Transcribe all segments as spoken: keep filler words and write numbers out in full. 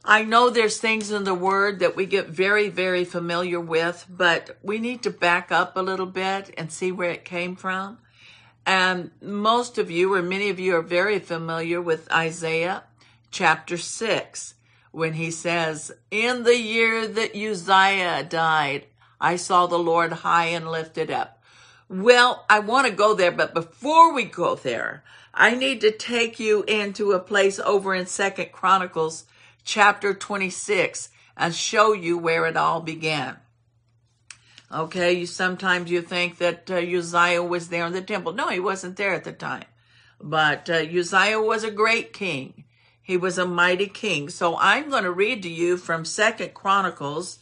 I know there's things in the Word that we get very, very familiar with, but we need to back up a little bit and see where it came from. And most of you, or many of you, are very familiar with Isaiah chapter six, when he says, in the year that Uzziah died, I saw the Lord high and lifted up. Well, I want to go there, but before we go there, I need to take you into a place over in Second Chronicles chapter twenty-six and show you where it all began. Okay, you sometimes you think that uh, Uzziah was there in the temple. No, he wasn't there at the time. But uh, Uzziah was a great king. He was a mighty king. So I'm going to read to you from Second Chronicles,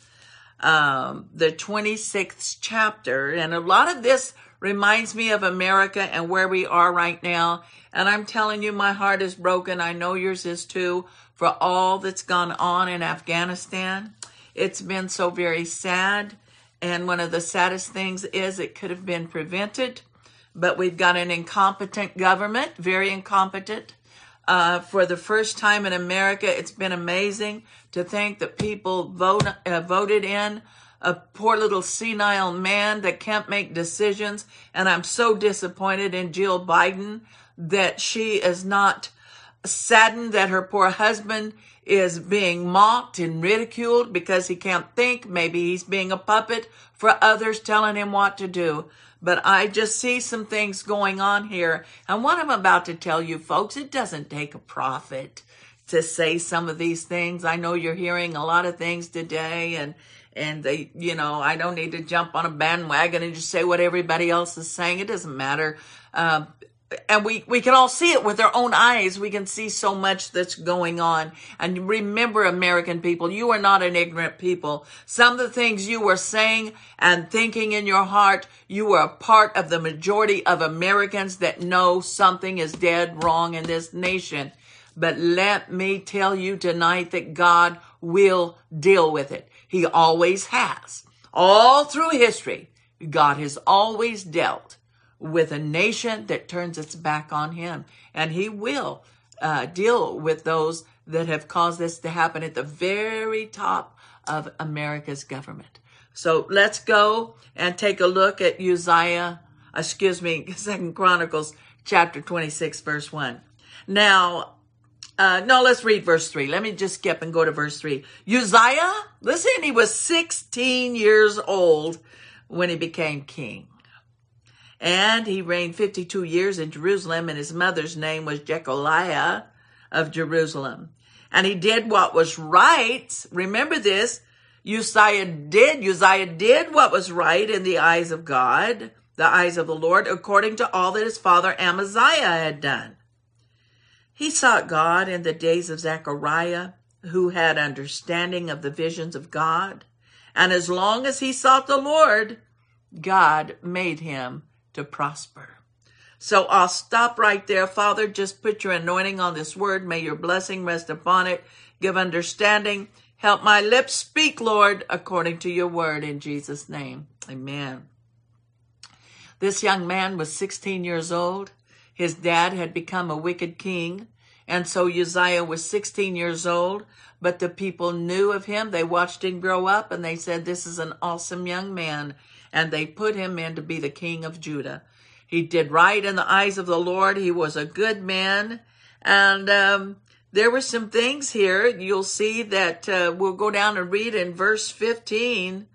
um, the twenty-sixth chapter. And a lot of this reminds me of America and where we are right now. And I'm telling you, my heart is broken. I know yours is too, for all that's gone on in Afghanistan. It's been so very sad. And one of the saddest things is it could have been prevented. But we've got an incompetent government, very incompetent. Uh, for the first time in America, it's been amazing to think that people vote, uh, voted in a poor little senile man that can't make decisions. And I'm so disappointed in Jill Biden that she is not saddened that her poor husband is being mocked and ridiculed because he can't think. Maybe he's being a puppet for others telling him what to do. But I just see some things going on here. And what I'm about to tell you, folks, it doesn't take a prophet to say some of these things. I know you're hearing a lot of things today, and and they, you know, I don't need to jump on a bandwagon and just say what everybody else is saying. It doesn't matter. Um, And we, we can all see it with our own eyes. We can see so much that's going on. And remember, American people, you are not an ignorant people. Some of the things you were saying and thinking in your heart, you are a part of the majority of Americans that know something is dead wrong in this nation. But let me tell you tonight that God will deal with it. He always has. All through history, God has always dealt with a nation that turns its back on him. And he will uh, deal with those that have caused this to happen at the very top of America's government. So let's go and take a look at Uzziah, excuse me, Second Chronicles chapter twenty-six, verse one. Now, uh, no, let's read verse three. Let me just skip and go to verse three. Uzziah, listen, he was sixteen years old when he became king. And he reigned fifty-two years in Jerusalem, and his mother's name was Jecholiah of Jerusalem. And he did what was right. Remember this, Uzziah did, Uzziah did what was right in the eyes of God, the eyes of the Lord, according to all that his father Amaziah had done. He sought God in the days of Zechariah, who had understanding of the visions of God. And as long as he sought the Lord, God made him to prosper. So I'll stop right there. Father, just put your anointing on this word. May your blessing rest upon it. Give understanding. Help my lips speak, Lord, according to your word, in Jesus' name. Amen. This young man was sixteen years old. His dad had become a wicked king. And so Uzziah was sixteen years old. But the people knew of him. They watched him grow up, and they said, this is an awesome young man. And they put him in to be the king of Judah. He did right in the eyes of the Lord. He was a good man. And um, there were some things here. You'll see that uh, we'll go down and read in verse fifteen.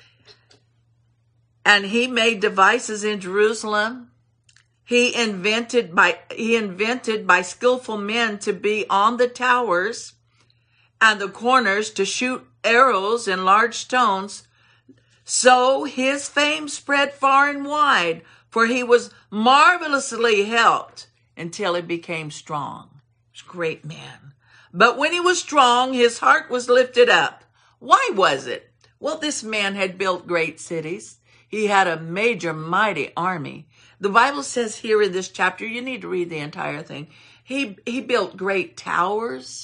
And he made devices in Jerusalem. He invented by he invented by skillful men to be on the towers and the corners to shoot arrows and large stones. So his fame spread far and wide, for he was marvelously helped until he became strong. He was a great man. But when he was strong, his heart was lifted up. Why was it? Well, this man had built great cities. He had a major, mighty army. The Bible says here in this chapter, you need to read the entire thing. He, he built great towers.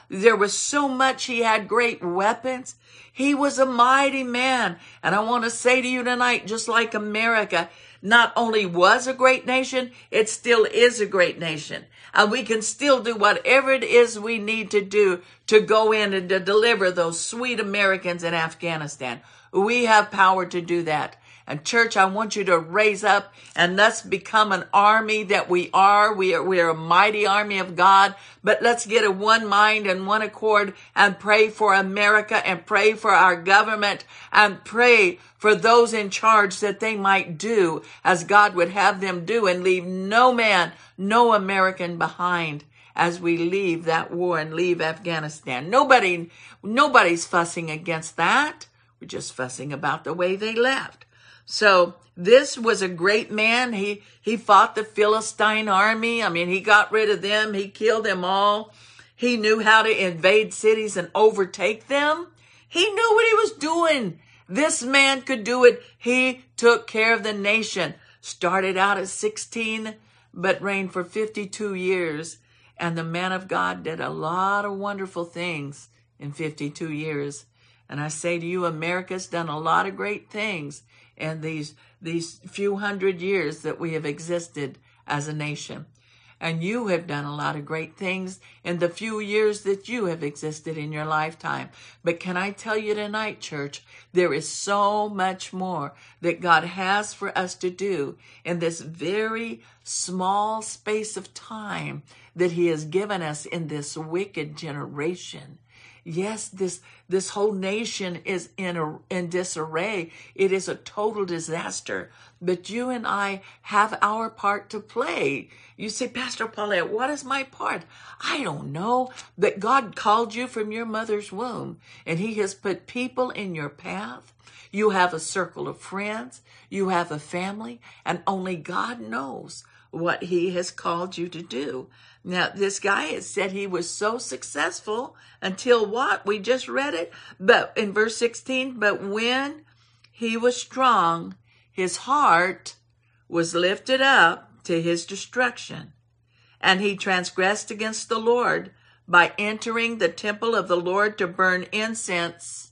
There was so much. He had great weapons. He was a mighty man. And I want to say to you tonight, just like America not only was a great nation, it still is a great nation. And we can still do whatever it is we need to do to go in and to deliver those sweet Americans in Afghanistan. We have power to do that. And church, I want you to raise up and let's become an army that we are. We are, we are a mighty army of God, but let's get a one mind and one accord and pray for America and pray for our government and pray for those in charge that they might do as God would have them do and leave no man, no American behind as we leave that war and leave Afghanistan. Nobody, nobody's fussing against that. We're just fussing about the way they left. So this was a great man. He, he fought the Philistine army. I mean, he got rid of them. He killed them all. He knew how to invade cities and overtake them. He knew what he was doing. This man could do it. He took care of the nation. Started out at sixteen, but reigned for fifty-two years. And the man of God did a lot of wonderful things in fifty-two years. And I say to you, America's done a lot of great things in these, these few hundred years that we have existed as a nation. And you have done a lot of great things in the few years that you have existed in your lifetime. But can I tell you tonight, church, there is so much more that God has for us to do in this very small space of time that he has given us in this wicked generation. Yes, this this whole nation is in a, in disarray. It is a total disaster. But you and I have our part to play. You say, Pastor Paulette, what is my part? I don't know. But God called you from your mother's womb, and he has put people in your path. You have a circle of friends. You have a family, and only God knows what he has called you to do. Now, this guy has said he was so successful until what? We just read it. But in verse sixteen, but when he was strong, his heart was lifted up to his destruction. And he transgressed against the Lord by entering the temple of the Lord to burn incense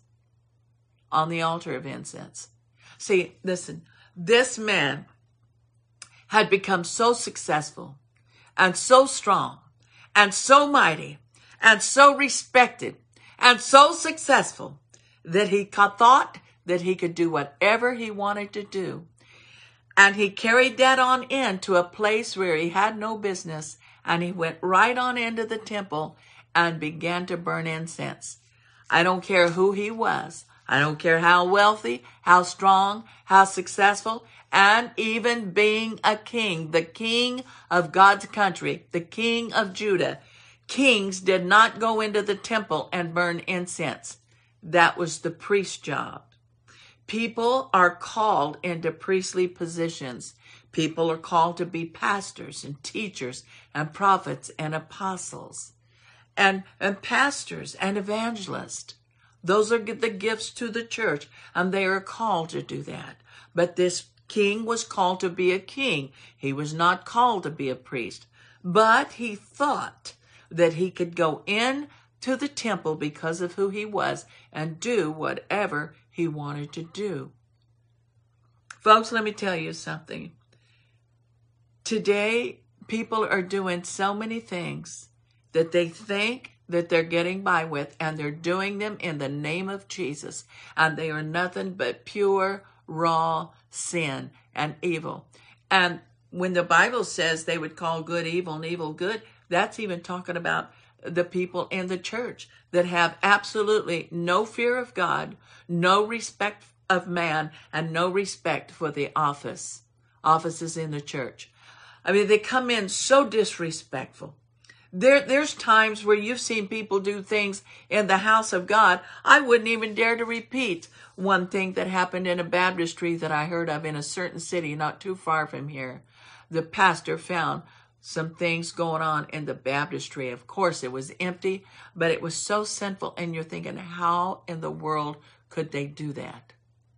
on the altar of incense. See, listen, this man had become so successful and so strong and so mighty and so respected and so successful that he thought that he could do whatever he wanted to do. And he carried that on into a place where he had no business, and he went right on into the temple and began to burn incense. I don't care who he was. I don't care how wealthy, how strong, how successful, and even being a king, the king of God's country, the king of Judah. Kings did not go into the temple and burn incense. That was the priest's job. People are called into priestly positions. People are called to be pastors and teachers and prophets and apostles and, and pastors and evangelists. Those are the gifts to the church, and they are called to do that. But this king was called to be a king. He was not called to be a priest. But he thought that he could go in to the temple because of who he was and do whatever he wanted to do. Folks, let me tell you something. Today, people are doing so many things that they think that they're getting by with, and they're doing them in the name of Jesus. And they are nothing but pure, raw sin and evil. And when the Bible says they would call good evil and evil good, that's even talking about the people in the church that have absolutely no fear of God, no respect of man, and no respect for the office, offices in the church. I mean, they come in so disrespectful. There, there's times where you've seen people do things in the house of God. I wouldn't even dare to repeat one thing that happened in a baptistry that I heard of in a certain city not too far from here. The pastor found some things going on in the baptistry. Of course, it was empty, but it was so sinful. And you're thinking, how in the world could they do that?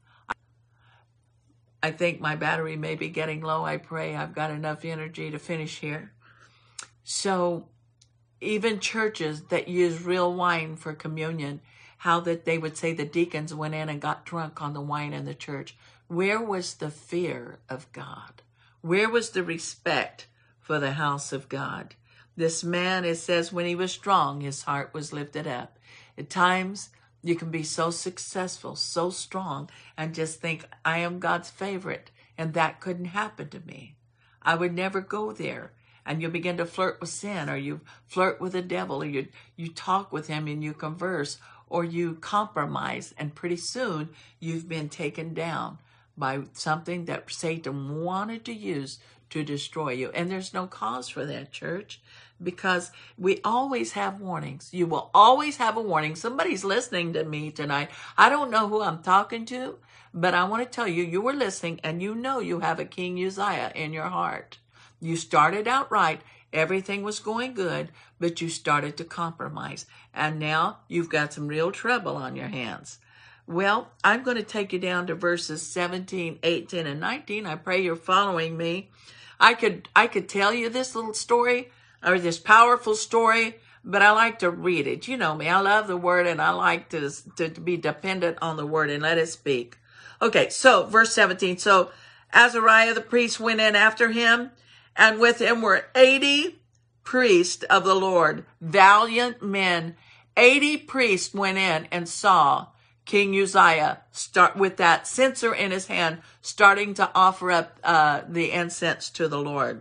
I think my battery may be getting low. I pray I've got enough energy to finish here. So even churches that use real wine for communion, how that they would say the deacons went in and got drunk on the wine in the church. Where was the fear of God? Where was the respect for the house of God? This man, it says, when he was strong, his heart was lifted up. At times, you can be so successful, so strong, and just think, I am God's favorite, and that couldn't happen to me. I would never go there. And you begin to flirt with sin, or you flirt with the devil, or you, you talk with him and you converse, or you compromise, and pretty soon you've been taken down by something that Satan wanted to use to destroy you. And there's no cause for that, church, because we always have warnings. You will always have a warning. Somebody's listening to me tonight. I don't know who I'm talking to, but I want to tell you, you were listening, and you know you have a King Uzziah in your heart. You started out right. Everything was going good, but you started to compromise. And now you've got some real trouble on your hands. Well, I'm going to take you down to verses seventeen, eighteen, and nineteen. I pray you're following me. I could I could tell you this little story, or this powerful story, but I like to read it. You know me. I love the word, and I like to, to, to be dependent on the word and let it speak. Okay, so verse seventeen. So Azariah the priest went in after him, and with him were eighty priests of the Lord, valiant men. eighty priests went in and saw King Uzziah start with that censer in his hand, starting to offer up uh, the incense to the Lord.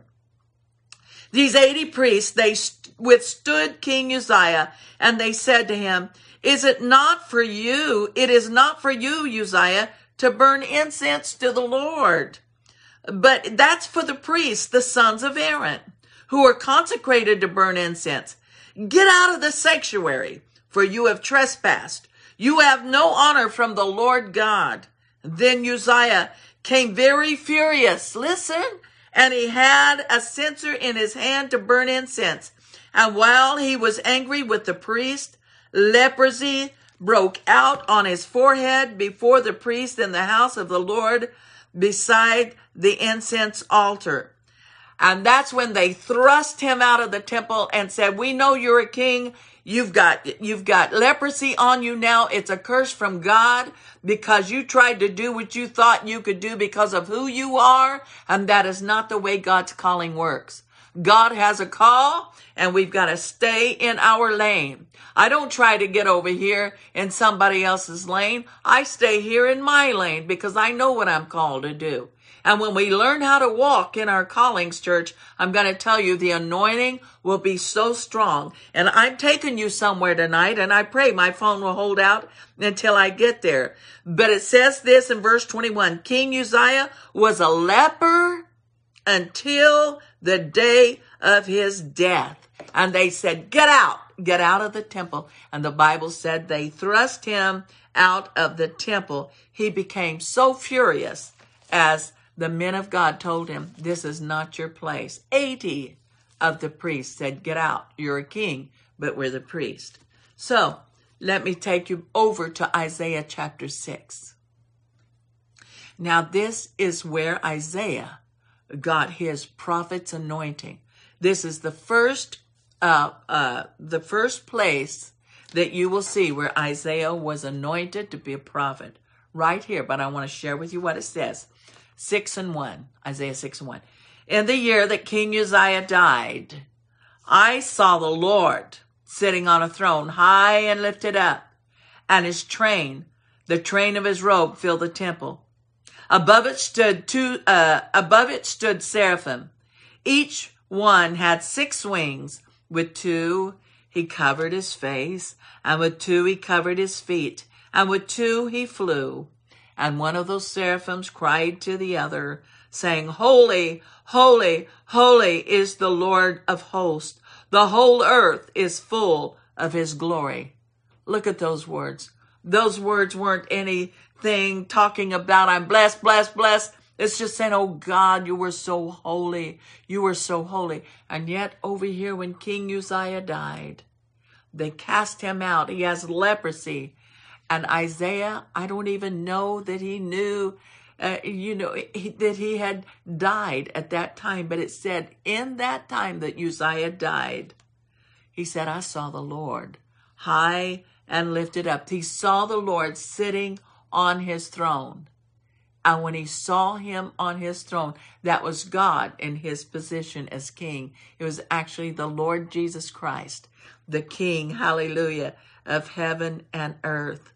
These eighty priests, they withstood King Uzziah, and they said to him, Is it not for you, it is not for you, Uzziah, to burn incense to the Lord, but that's for the priests, the sons of Aaron, who are consecrated to burn incense. Get out of the sanctuary, for you have trespassed. You have no honor from the Lord God. Then Uzziah came very furious. Listen. And he had a censer in his hand to burn incense. And while he was angry with the priest, leprosy broke out on his forehead before the priest in the house of the Lord beside the incense altar. And that's when they thrust him out of the temple and said, we know you're a king. You've got, you've got leprosy on you now. It's a curse from God because you tried to do what you thought you could do because of who you are. And that is not the way God's calling works. God has a call, and we've got to stay in our lane. I don't try to get over here in somebody else's lane. I stay here in my lane because I know what I'm called to do. And when we learn how to walk in our callings, church, I'm going to tell you the anointing will be so strong. And I'm taking you somewhere tonight, and I pray my phone will hold out until I get there. But it says this in verse twenty-one, King Uzziah was a leper until the day of his death. And they said, get out, get out of the temple. And the Bible said they thrust him out of the temple. He became so furious as the men of God told him, this is not your place. eighty of the priests said, get out. You're a king, but we're the priest. So let me take you over to Isaiah chapter six. Now this is where Isaiah got his prophet's anointing. This is the first, uh, uh, the first place that you will see where Isaiah was anointed to be a prophet. Right here, but I want to share with you what it says. Six and one, Isaiah six and one. In the year that King Uzziah died, I saw the Lord sitting on a throne high and lifted up, and his train, the train of his robe, filled the temple. Above it stood two, uh, above it stood seraphim. Each one had six wings. With two, he covered his face, and with two, he covered his feet, and with two, he flew. And one of those seraphims cried to the other, saying, Holy, holy, holy is the Lord of hosts. The whole earth is full of his glory. Look at those words. Those words weren't anything talking about I'm blessed, blessed, blessed. It's just saying, oh God, you were so holy. You were so holy. And yet over here when King Uzziah died, they cast him out. He has leprosy. And Isaiah, I don't even know that he knew, uh, you know, he, that he had died at that time. But it said in that time that Uzziah died, He said, I saw the Lord high and lifted up. He saw the Lord sitting on his throne. And when he saw him on his throne, that was God in his position as king. It was actually the Lord Jesus Christ, the King, hallelujah, of heaven and earth.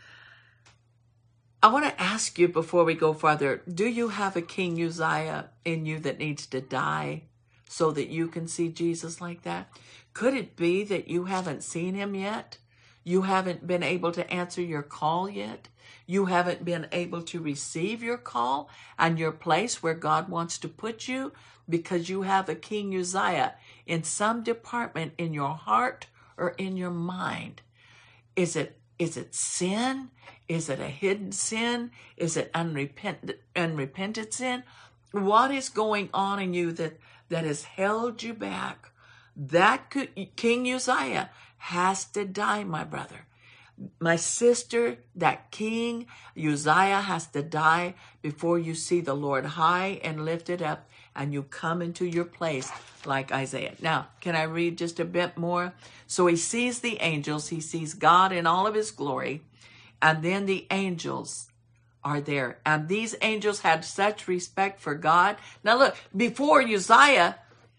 I want to ask you before we go further, do you have a King Uzziah in you that needs to die so that you can see Jesus like that? Could it be that you haven't seen him yet? You haven't been able to answer your call yet? You haven't been able to receive your call and your place where God wants to put you because you have a King Uzziah in some department in your heart or in your mind. Is it is it sin? Is it a hidden sin? Is it unrepentant, unrepentant sin? What is going on in you that, that has held you back? That could, King Uzziah has to die, my brother. My sister, that King Uzziah has to die before you see the Lord high and lifted up and you come into your place like Isaiah. Now, can I read just a bit more? So he sees the angels. He sees God in all of his glory. And then the angels are there. And these angels had such respect for God. Now look, before Uzziah,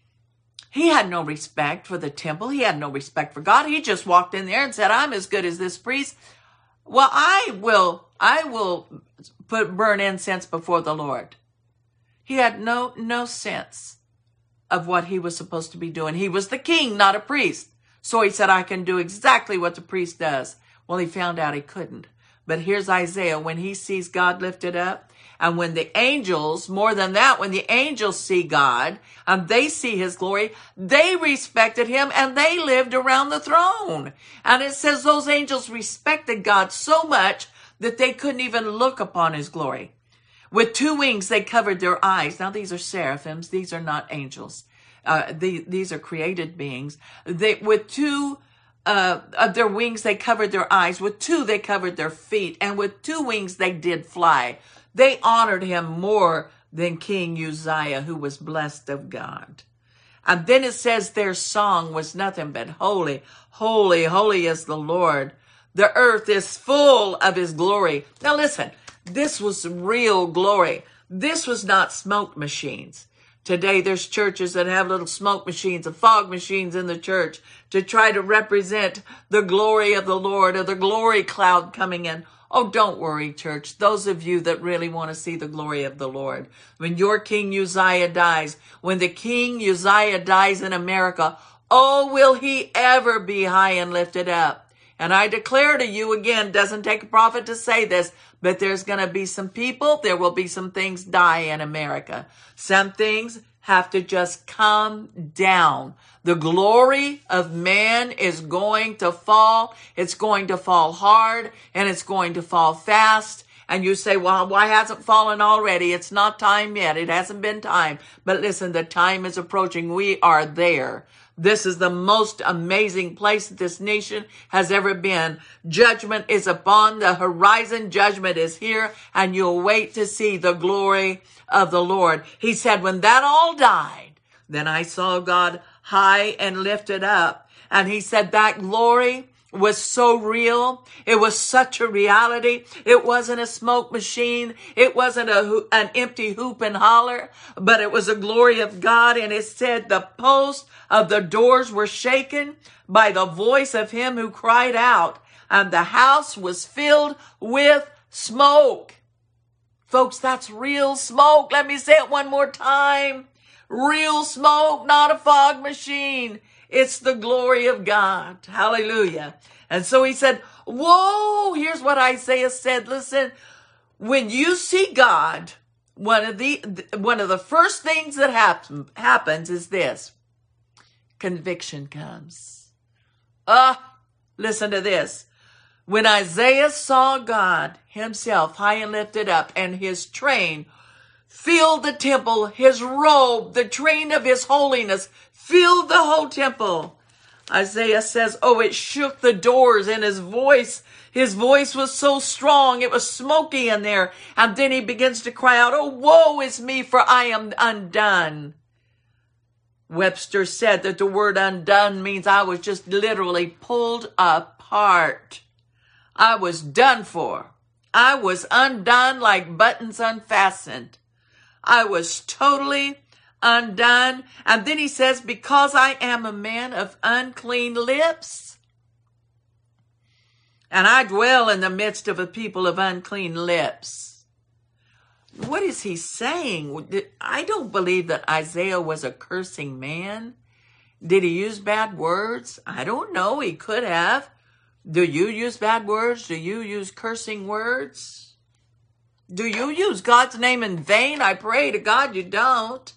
he had no respect for the temple. He had no respect for God. He just walked in there and said, I'm as good as this priest. Well, I will, I will put burn incense before the Lord. He had no, no sense of what he was supposed to be doing. He was the king, not a priest. So he said, I can do exactly what the priest does. Well, he found out he couldn't. But here's Isaiah when he sees God lifted up. And when the angels, more than that, when the angels see God and they see his glory, they respected him and they lived around the throne. And it says those angels respected God so much that they couldn't even look upon his glory. With two wings, they covered their eyes. Now, these are seraphims. These are not angels. Uh, the, these are created beings. They, with two uh, of their wings, they covered their eyes. With two, they covered their feet. And with two wings, they did fly. They honored him more than King Uzziah, who was blessed of God. And then it says their song was nothing but holy, holy, holy is the Lord. The earth is full of his glory. Now listen, this was real glory. This was not smoke machines. Today there's churches that have little smoke machines and fog machines in the church to try to represent the glory of the Lord or the glory cloud coming in. Oh, don't worry, church. Those of you that really want to see the glory of the Lord, when your King Uzziah dies, when the King Uzziah dies in America, oh, will he ever be high and lifted up? And I declare to you again, doesn't take a prophet to say this, but there's going to be some people, there will be some things die in America. Some things have to just come down. The glory of man is going to fall. It's going to fall hard and it's going to fall fast. And you say, well, why hasn't it fallen already? It's not time yet. It hasn't been time. But listen, the time is approaching. We are there. This is the most amazing place that this nation has ever been. Judgment is upon the horizon. Judgment is here, and you'll wait to see the glory of the Lord. He said, when that all died, then I saw God high and lifted up. And he said that glory was so real. It was such a reality. It wasn't a smoke machine. It wasn't a an empty hoop and holler, but it was a glory of God. And it said the posts of the doors were shaken by the voice of him who cried out, and the house was filled with smoke. Folks, that's real smoke. Let me say it one more time. Real smoke, not a fog machine. It's the glory of God. Hallelujah. And so he said, whoa, here's what Isaiah said. Listen, when you see God, one of the, one of the first things that happen, happens is this. Conviction comes. Ah, listen to this. When Isaiah saw God himself high and lifted up, and his train filled the temple, his robe, the train of his holiness filled the whole temple. Isaiah says, oh, it shook the doors, and his voice, his voice was so strong, it was smoky in there. And then he begins to cry out, oh, woe is me, for I am undone. Webster said that the word undone means I was just literally pulled apart. I was done for. I was undone like buttons unfastened. I was totally undone. And then he says, because I am a man of unclean lips, and I dwell in the midst of a people of unclean lips. What is he saying? I don't believe that Isaiah was a cursing man. Did he use bad words? I don't know. He could have. Do you use bad words? Do you use cursing words? Do you use God's name in vain? I pray to God you don't.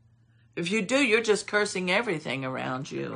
If you do, you're just cursing everything around you.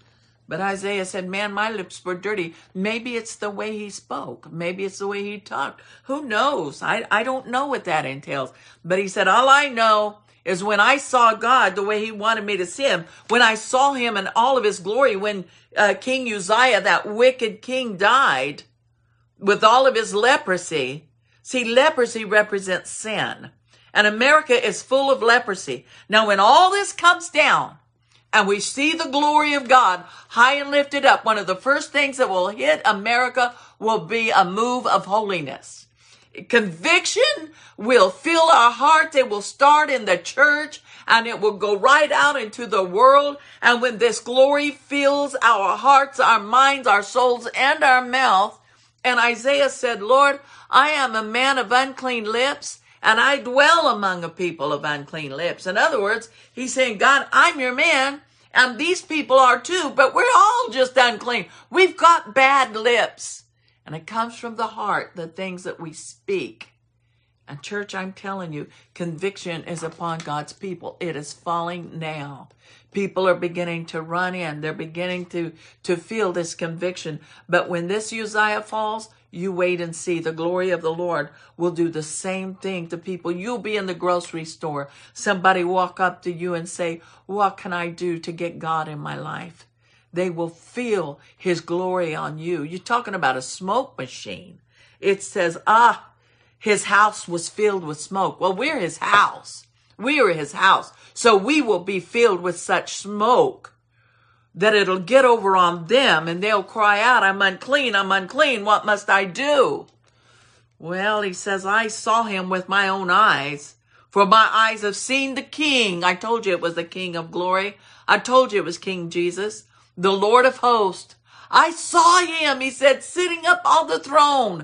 But Isaiah said, man, my lips were dirty. Maybe it's the way he spoke. Maybe it's the way he talked. Who knows? I, I don't know what that entails. But he said, all I know is when I saw God the way he wanted me to see him, when I saw him in all of his glory, when uh, King Uzziah, that wicked king, died with all of his leprosy. See, leprosy represents sin. And America is full of leprosy. Now, when all this comes down, and we see the glory of God high and lifted up, one of the first things that will hit America will be a move of holiness. Conviction will fill our hearts. It will start in the church and it will go right out into the world. And when this glory fills our hearts, our minds, our souls, and our mouth, and Isaiah said, Lord, I am a man of unclean lips, and I dwell among a people of unclean lips. In other words, he's saying, God, I'm your man, and these people are too, but we're all just unclean. We've got bad lips. And it comes from the heart, the things that we speak. And church, I'm telling you, conviction is upon God's people. It is falling now. People are beginning to run in. They're beginning to, to feel this conviction. But when this Uzziah falls, you wait and see. The glory of the Lord will do the same thing to people. You'll be in the grocery store. Somebody walk up to you and say, what can I do to get God in my life? They will feel his glory on you. You're talking about a smoke machine. It says, ah, his house was filled with smoke. Well, we're his house. We are his house. So we will be filled with such smoke that it'll get over on them and they'll cry out, I'm unclean, I'm unclean. What must I do? Well, he says, I saw him with my own eyes, for my eyes have seen the King. I told you it was the King of glory. I told you it was King Jesus, the Lord of hosts. I saw him, he said, sitting up on the throne.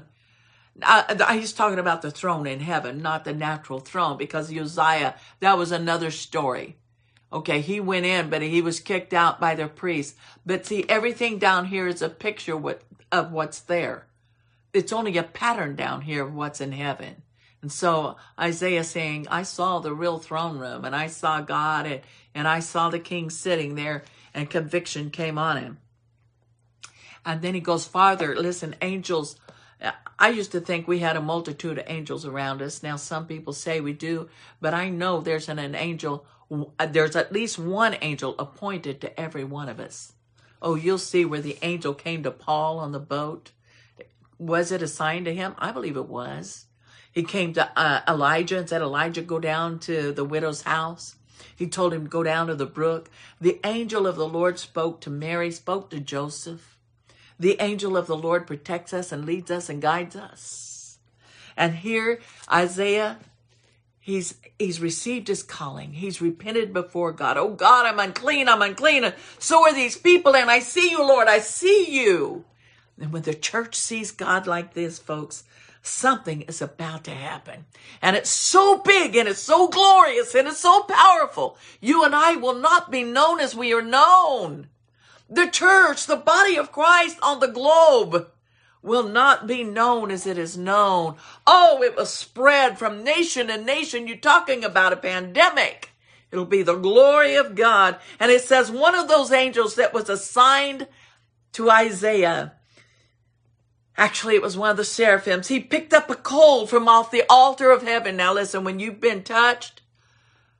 Uh, he's talking about the throne in heaven, not the natural throne, because Uzziah, that was another story. Okay, he went in, but he was kicked out by the priests. But see, everything down here is a picture of what's there. It's only a pattern down here of what's in heaven. And so Isaiah saying, I saw the real throne room, and I saw God, and, and I saw the king sitting there, and conviction came on him. And then he goes farther. Listen, angels, I used to think we had a multitude of angels around us. Now, some people say we do, but I know there's an, an angel, there's at least one angel appointed to every one of us. Oh, you'll see where the angel came to Paul on the boat. Was it assigned to him? I believe it was. He came to uh, Elijah and said, Elijah, go down to the widow's house. He told him to go down to the brook. The angel of the Lord spoke to Mary, spoke to Joseph. The angel of the Lord protects us and leads us and guides us. And here, Isaiah, he's he's received his calling. He's repented before God. Oh, God, I'm unclean, I'm unclean. And so are these people, and I see you, Lord, I see you. And when the church sees God like this, folks, something is about to happen. And it's so big, and it's so glorious, and it's so powerful. You and I will not be known as we are known. The church, the body of Christ on the globe, will not be known as it is known. Oh, it will spread from nation to nation. You're talking about a pandemic. It'll be the glory of God. And it says one of those angels that was assigned to Isaiah, actually it was one of the seraphims, he picked up a coal from off the altar of heaven. Now listen, when you've been touched,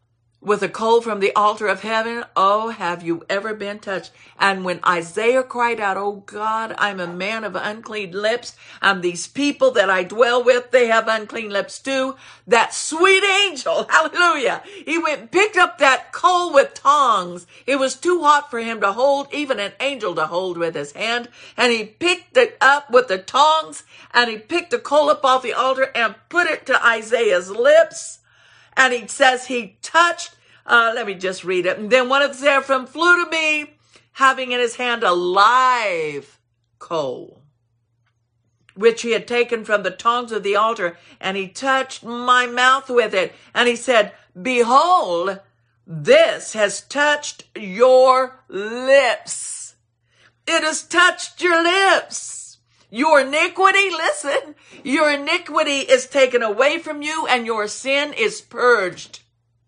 with a coal from the altar of heaven. Oh, have you ever been touched? And when Isaiah cried out, oh God, I'm a man of unclean lips, and these people that I dwell with, they have unclean lips too. That sweet angel, hallelujah, he went and picked up that coal with tongs. It was too hot for him to hold, even an angel to hold with his hand. And he picked it up with the tongs, and he picked the coal up off the altar and put it to Isaiah's lips. And he says he touched, uh, let me just read it. And then one of the seraphim flew to me, having in his hand a live coal, which he had taken from the tongs of the altar. And he touched my mouth with it. And he said, behold, this has touched your lips. It has touched your lips. Your iniquity, listen, your iniquity is taken away from you and your sin is purged.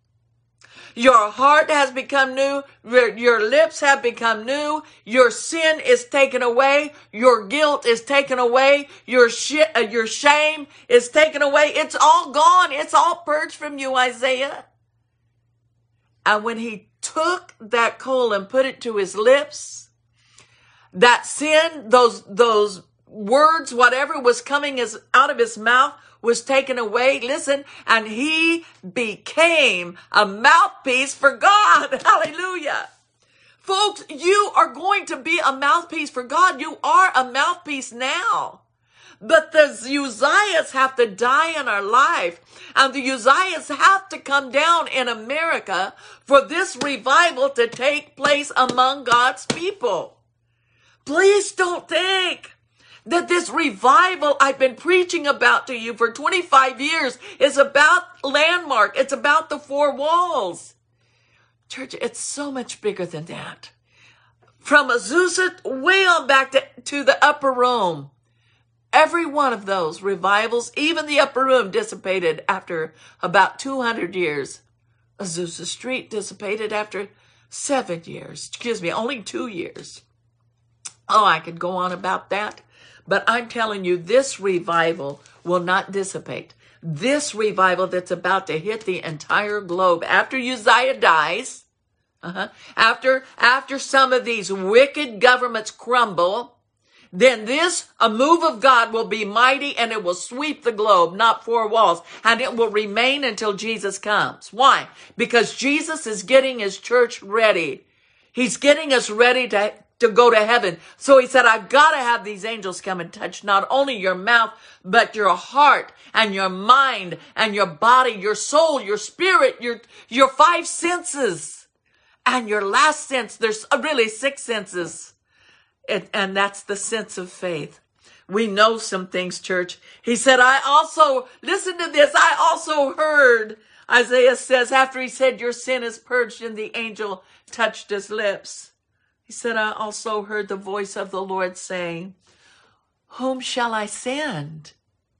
Your heart has become new. Your, your lips have become new. Your sin is taken away. Your guilt is taken away. Your sh- uh, your shame is taken away. It's all gone. It's all purged from you, Isaiah. And when he took that coal and put it to his lips, that sin, those, those, words, whatever was coming as out of his mouth was taken away. Listen, and he became a mouthpiece for God. Hallelujah. Folks, you are going to be a mouthpiece for God. You are a mouthpiece now. But the Uzziahs have to die in our life. And the Uzziahs have to come down in America for this revival to take place among God's people. Please don't think that this revival I've been preaching about to you for twenty-five years is about Landmark. It's about the four walls. Church, it's so much bigger than that. From Azusa way on back to, to the upper room. Every one of those revivals, even the upper room, dissipated after about two hundred years. Azusa Street dissipated after seven years. Excuse me, only two years. Oh, I could go on about that. But I'm telling you, this revival will not dissipate. This revival that's about to hit the entire globe after Uzziah dies, uh-huh, after, after some of these wicked governments crumble, then this, a move of God will be mighty and it will sweep the globe, not four walls, and it will remain until Jesus comes. Why? Because Jesus is getting his church ready. He's getting us ready to to go to heaven. So he said, I've got to have these angels come and touch not only your mouth, but your heart and your mind and your body, your soul, your spirit, your, your five senses. And your last sense, there's really six senses. And, and that's the sense of faith. We know some things, church. He said, I also, listen to this, I also heard, Isaiah says, after he said, your sin is purged, and the angel touched his lips. He said, I also heard the voice of the Lord saying, whom shall I send?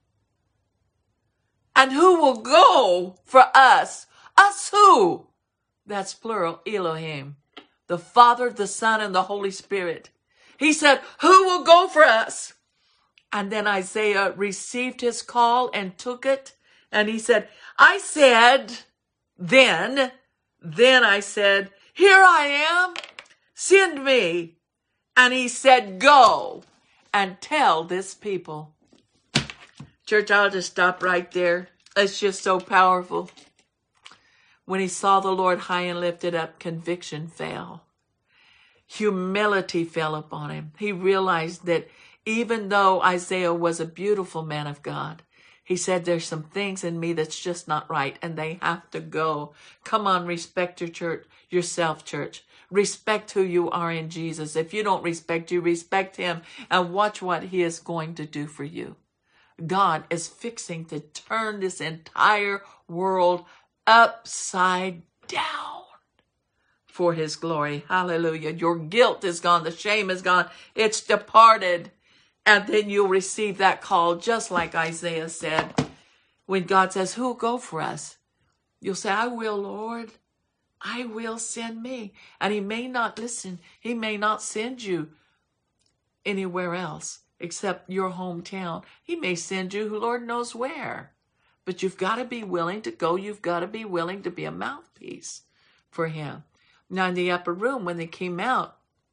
And who will go for us? Us who? That's plural, Elohim. The Father, the Son, and the Holy Spirit. He said, who will go for us? And then Isaiah received his call and took it. And he said, I said, then, then I said, here I am. Send me. And he said, go and tell this people. Church, I'll just stop right there. It's just so powerful. When he saw the Lord high and lifted up, conviction fell. Humility fell upon him. He realized that even though Isaiah was a beautiful man of God, he said, there's some things in me that's just not right, and they have to go. Come on, respect your church, yourself, church. Respect who you are in Jesus. If you don't respect you, respect him and watch what he is going to do for you. God is fixing to turn this entire world upside down for his glory. Hallelujah. Your guilt is gone. The shame is gone. It's departed. And then you'll receive that call just like Isaiah said. When God says, who'll go for us? You'll say, I will, Lord. I will, send me. And he may not listen. He may not send you anywhere else except your hometown. He may send you who Lord knows where. But you've got to be willing to go. You've got to be willing to be a mouthpiece for him. Now in the upper room, when they came out,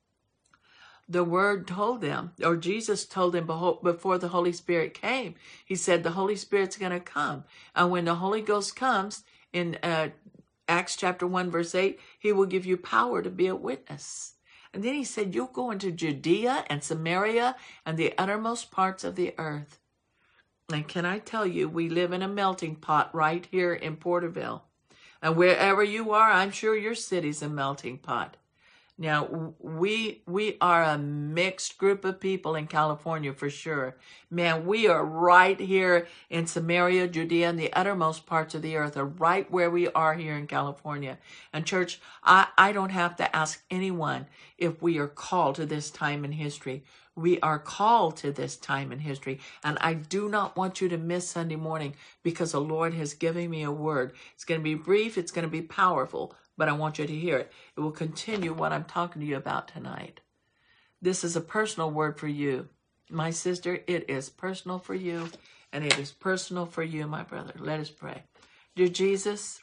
the word told them, or Jesus told them before the Holy Spirit came, he said the Holy Spirit's going to come. And when the Holy Ghost comes, in uh, Acts chapter one, verse eight, he will give you power to be a witness. And then he said, you'll go into Judea and Samaria and the uttermost parts of the earth. And can I tell you, we live in a melting pot right here in Porterville. And wherever you are, I'm sure your city's a melting pot. Now, we we are a mixed group of people in California for sure. Man, we are right here in Samaria, Judea, and the uttermost parts of the earth are right where we are here in California. And church, I, I don't have to ask anyone if we are called to this time in history. We are called to this time in history. And I do not want you to miss Sunday morning because the Lord has given me a word. It's going to be brief. It's going to be powerful. But I want you to hear it. It will continue what I'm talking to you about tonight. This is a personal word for you. My sister, it is personal for you, and it is personal for you, my brother. Let us pray. Dear Jesus,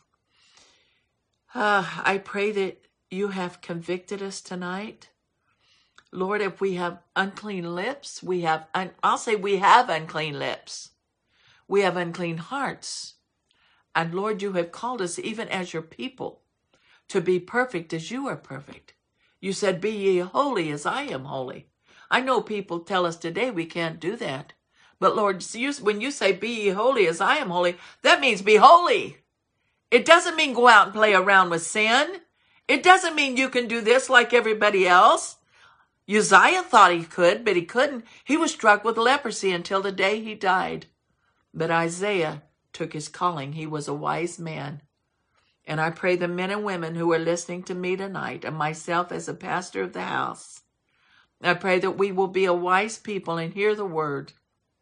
uh, I pray that you have convicted us tonight. Lord, if we have unclean lips, we have, un- I'll say we have unclean lips. We have unclean hearts. And Lord, you have called us even as your people to be perfect as you are perfect. You said, be ye holy as I am holy. I know people tell us today we can't do that. But Lord, you, when you say, be ye holy as I am holy, that means be holy. It doesn't mean go out and play around with sin. It doesn't mean you can do this like everybody else. Uzziah thought he could, but he couldn't. He was struck with leprosy until the day he died. But Isaiah took his calling. He was a wise man. And I pray the men and women who are listening to me tonight, and myself as a pastor of the house, I pray that we will be a wise people and hear the word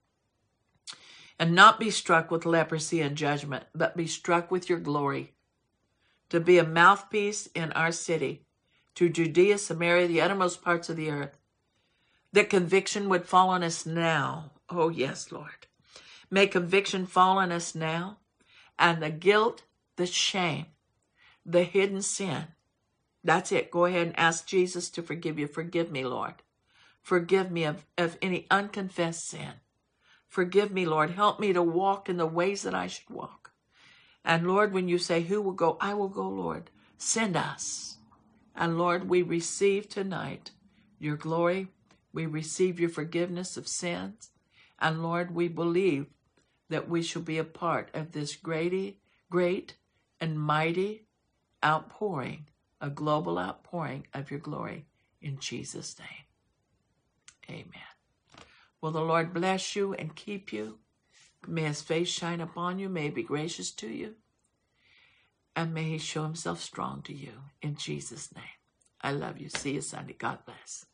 and not be struck with leprosy and judgment, but be struck with your glory, to be a mouthpiece in our city, to Judea, Samaria, the uttermost parts of the earth. That conviction would fall on us now. Oh, yes, Lord. May conviction fall on us now, and the guilt, the shame, the hidden sin. That's it. Go ahead and ask Jesus to forgive you. Forgive me, Lord. Forgive me of, of any unconfessed sin. Forgive me, Lord. Help me to walk in the ways that I should walk. And Lord, when you say, who will go? I will go, Lord. Send us. And Lord, we receive tonight your glory. We receive your forgiveness of sins. And Lord, we believe that we shall be a part of this great, great and mighty outpouring, a global outpouring of your glory in Jesus' name. Amen. Will the Lord bless you and keep you? May his face shine upon you. May he be gracious to you. And may he show himself strong to you in Jesus' name. I love you. See you Sunday. God bless.